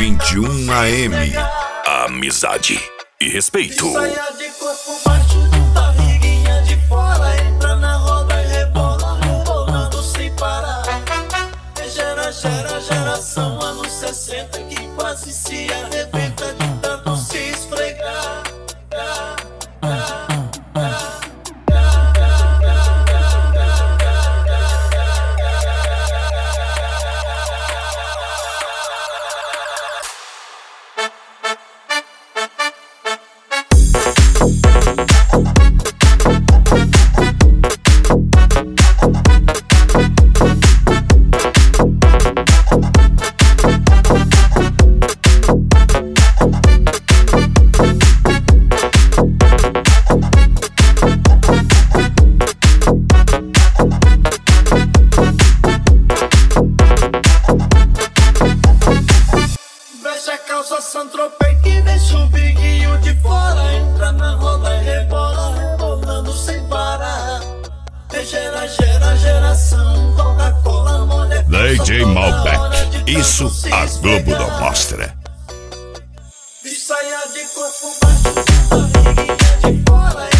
21 AM. Amizade e respeito. Saia de corpo baixo, barriguinha de fora, entra na roda e rebola, rebolando sem parar. Geração anos 60 que quase se arrebenta de tanto se esfregar. Fecha a calça Santropei que deixa o biguinho de fora, entra na roda e rebola, rebolando sem parar. Geração Coca-Cola, mulher. DJ Malbec, isso a Globo não mostra. Saia de corpo baixo, barriguinha de fora.